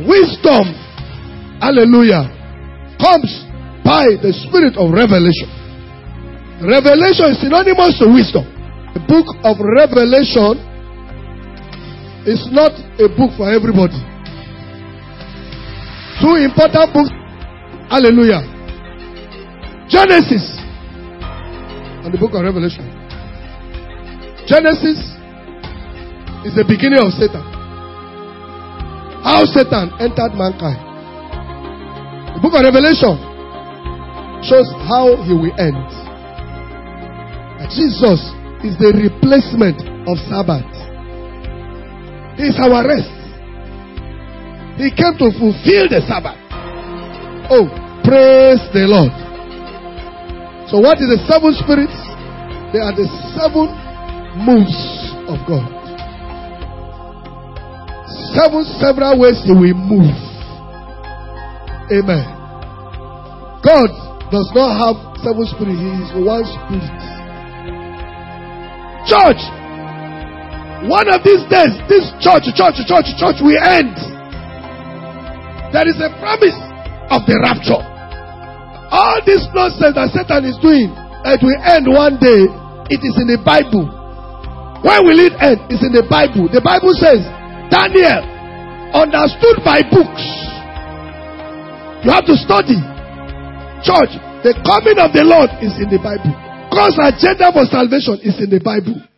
wisdom, hallelujah, comes by the spirit of revelation. Revelation is synonymous to wisdom. The book of Revelation is not a book for everybody. Two important books, hallelujah. Genesis and the book of Revelation. Genesis is the beginning of Satan. How Satan entered mankind. The book of Revelation shows how he will end. Jesus is the replacement of Sabbath. He is our rest. He came to fulfill the Sabbath. Oh, praise the Lord. So what is the seven spirits? They are the seven moves of God. Several ways he will move. Amen. God does not have seven spirits. He is one spirit. Church, one of these days, this church will end. There is a promise of the rapture. All this nonsense that Satan is doing, it will end one day. It is in the Bible. When will it end? It's in the Bible. The Bible says, Daniel understood by books. You have to study. Church, the coming of the Lord is in the Bible. God's agenda for salvation is in the Bible.